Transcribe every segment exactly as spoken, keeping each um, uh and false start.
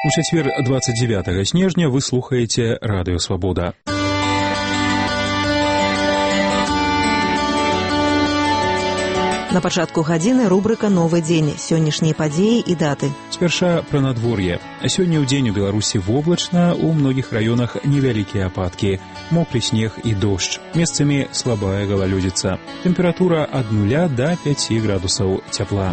У чацвер двадцать девятого снежня вы слухаеце Радыё Свабода. На пачатку гадзіны рубрыка «Новы дзень», сённяшнія падзеі і даты. Спярша пра надвор'е. Сёння ў дзень у Беларусі воблачна, у многіх раёнах невялікія ападкі, мокры снег і дождж. Месцамі слабая галалёдзіца. Тэмпература ад нуля да пяці градусаў цяпла.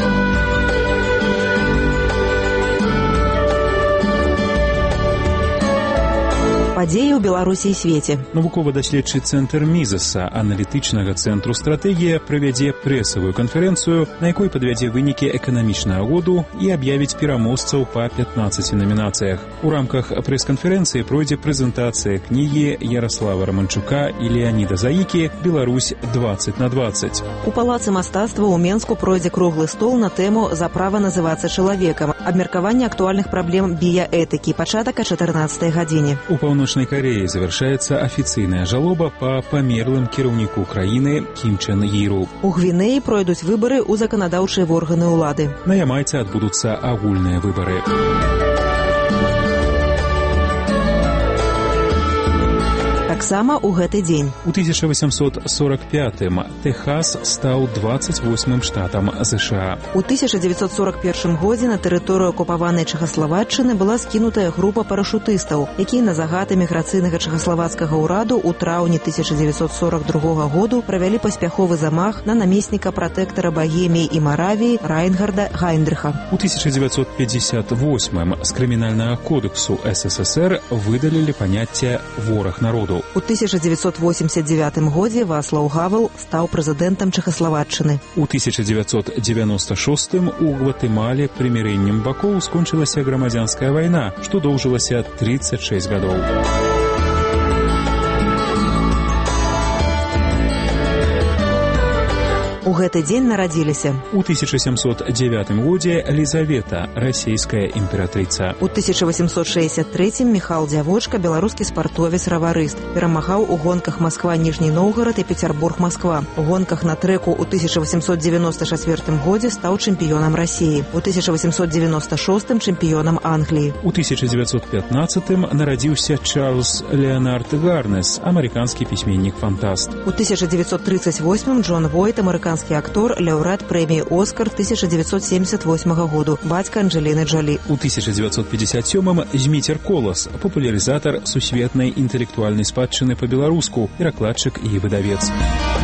Падзеі ў Беларусі і свеце. Навукова-даследчы цэнтр Мізаса аналітычнага цэнтру «Стратэгія» правядзе прэсавую канферэнцыю, на якой падвядзе вынікі эканамічнага году і аб'явіць пераможцаў па пятнаццаці намінацыях. У рамках прэс-канферэнцыі пройдзе прэзентацыя кнігі Яраслава Раманчука і Леаніда Заікі «Беларусь двадцать на двадцать». У Палацы мастацтва ў Менску пройдзе круглы стол на тэму «За права называцца чалавекам», абмеркаванне актуальных праблем біяэтыкі, пачатак о чатырнаццатай гадзіне. У Паўночнай Кареі завяршаецца афіцыйная жалоба па памерлым кіраўніку краіны Кім Чен Іру. У Гвінеі пройдуць выбары ў заканадаўчыя органы ўлады. На Ямайцы адбудуцца агульныя выбары. Таксама ў гэты дзень. У тысяча восемьсот сорок пятым Тэхас стаў двадцать восьмым штатам США. У тысяча девятьсот сорок первым годзе на тэрыторыю акупаванай Чэхаславаччыны была скінутая група парашутыстаў, якія на загад эміграцыйнага чэхаславацкага ўраду ў траўні тысяча девятьсот сорок другога году правялі паспяховы замах на намесніка пратэктара Багеміі і Маравіі Райнгарда Гайндрыха. У тысяча девятьсот пятьдесят восьмым з крымінальнага кодексу СССР выдалілі паняцце «вораг народу». У тысяча девятьсот восемьдесят девятым годзе Вацлаў Гавел стаў прэзідэнтам Чэхаславаччыны. У тысяча девятьсот девяносто шостым у Гватэмале прымірэннем бакоў скончылася грамадзянская вайна, што доўжылася тридцать шесть гадоў. У гэты дзень нарадзіліся. У тысяча семьсот девятым годзе Лізавета, расійская імператрыца. У тысяча восемьсот шестьдесят третьем Міхал Дзявочка, беларускі спартовец-раварыст. Перамагаў у гонках Москва-Ніжні Новгород і Пецярбург-Москва. У гонках на трэку ў тысяча восемьсот девяносто четвёртым годзе стаў чэмпіёнам Расіі. У тысяча восемьсот девяносто шостым чэмпіёнам Англіі. У тысяча девятьсот пятнадцатым нарадзіўся Чарльз Леонард Гарнес, амерыканскі пісьменнік-фантаст. У тысяча девятьсот тридцать восьмым Джон Войт, амерыканскі актор, лаўрэат прэміі «Оскар» тысяча девятьсот семьдесят восьмага году, бацька Анджеліны Джолі. У тысяча девятьсот пятьдесят сёмым Зміцер Колас, папулярызатар сусветнай інтэлектуальнай спадчыны па-беларуску, перакладчык і выдавец.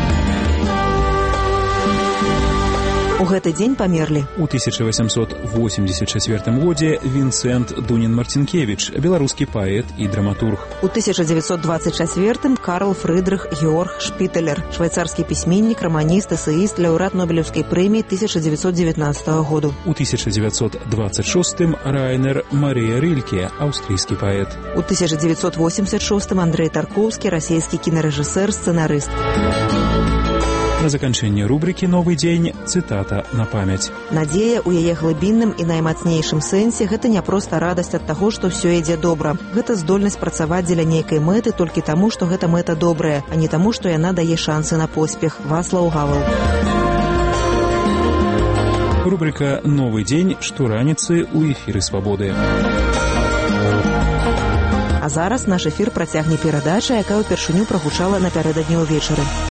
У гэты дзень памерлі. У тысяча восемьсот восемьдесят четвёртым годзе Вінцэнт Дунін-Марцінкевіч, беларускі паэт і драматург. У тысяча девятьсот двадцать четвёртым Карл Фрыдрых Георг Шпіталер, швейцарскі пісьменнік, раманіст, эсэіст, лаўрэат Нобелеўскай прэміі тысяча девятьсот девятнадцатага году. У тысяча девятьсот двадцать шостым Райнер Марія Рильке, аўстрыйскі паэт. У тысяча девятьсот восемьдесят шостым Андрэй Таркоўскі, расійскі кінарэжысэр, сцэнарыст. На заканчэнне рубрыкі «Новы дзень» цытата на памяць. Надзея ў яе глыбінным і наймацнейшым сэнсе – гэта не проста радасць ад таго, што ўсё ідзе добра. Гэта здольнасць працаваць дзеля нейкай мэты толькі таму, што гэта мэта добрая, а не таму, што яна дае шансы на поспех. Вацлаў Гавел. Рубрыка «Новы дзень» штораніцы ў эфіры «Свабоды». А зараз наш эфір працягне перадача, якая ўпершыню прагучала напярэдадні ўвечары.